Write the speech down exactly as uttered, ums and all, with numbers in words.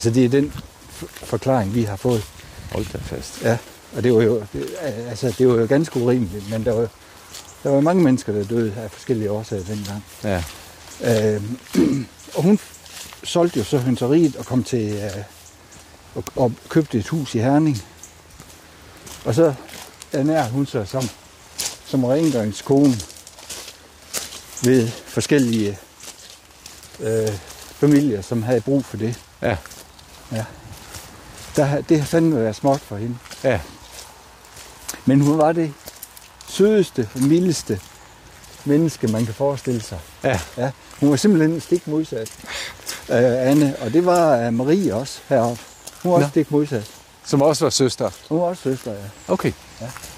Så det er den forklaring, vi har fået. Hold da fast. Ja, og det var jo, det, altså, det var jo ganske urimeligt, men der var, der var mange mennesker, der døde af forskellige årsager dengang. Ja. Øh, og hun solgte jo så hønseriet og kom til øh, og, og købte et hus i Herning. Og så ernærer hun sig som, som rengøringskone ved forskellige øh, familier, som havde brug for det. Ja. Ja. Der, det har fandme været småt for hende. Ja. Men hun var det sødeste, mildeste menneske, man kan forestille sig. Ja. Ja. Hun var simpelthen stik modsat øh, Anne, og det var uh, Marie også heroppe. Hun var også stik modsat. Som også var søster? Hun var også søster, ja. Okay. Ja.